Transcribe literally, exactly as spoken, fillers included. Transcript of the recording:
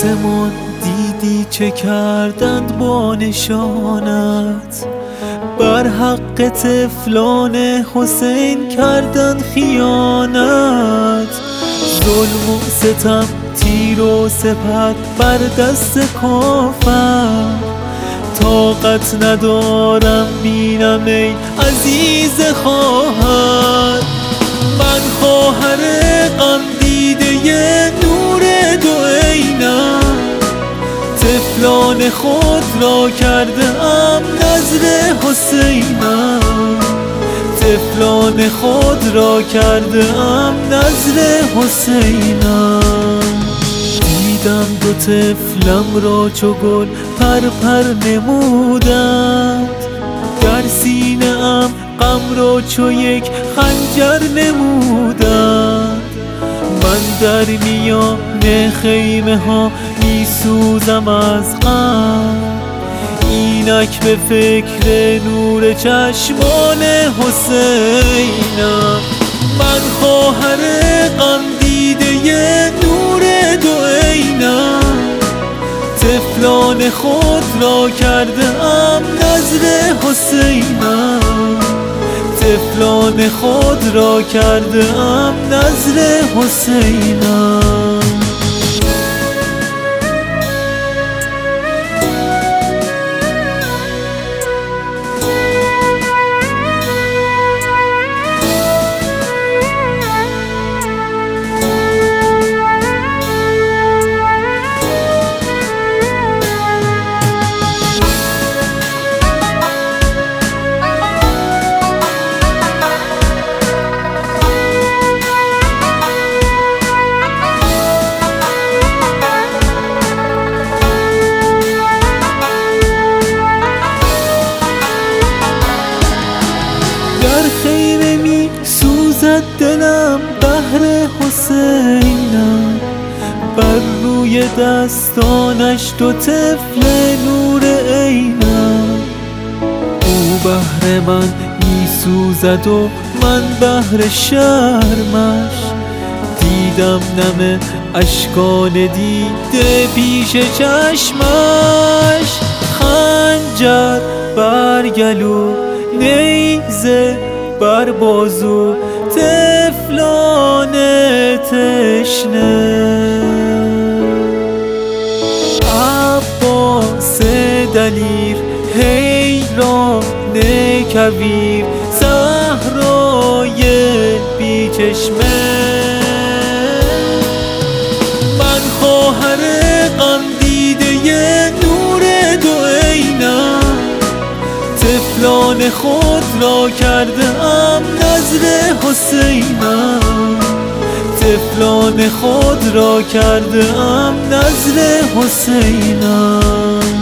آسمان دیدی چه کردند با نشانت، بر حق طفلان حسین کردند خیانت. ظلم و ستم، تیر و سپر بر دست کافر، طاقت ندارم بینم ای عزیز خواهر. من خواهر غم دیده نور دو عینم، طفلان خود را کرده ام نذر حسینم، طفلان خود را کرده ام نذر حسینم. دیدم دو طفلم را چو گل پر پر نمودند، در سینه ام غم را چو یک خنجر نمودند. من در میان خیمه ها می سوزم از غم، اینک به فکر نور چشمان حسینم. من خواهر غم دیده نور دو عینم، طفلان خود را کرده ام نذر حسینم، طفلان خود را کرده ام نذر حسینم. در خیمه می سوزد دلم بهر حسینم، بر روی دستانش دو طفل نور عینم. او بهر من می سوزد و من بهر شرمش، دیدم نم اشکان دیده پیش چشمش. خنجر بر گلو، نیزه بر بازو، طفلان تشنه. عباس دلیر، حیران کویر، صحرای بی چشمه. من خواهر غم دیده نور دو عینم، طفلان خود را کرده ام نذر حسینم، طفلان خود را کرده ام نذر حسینم.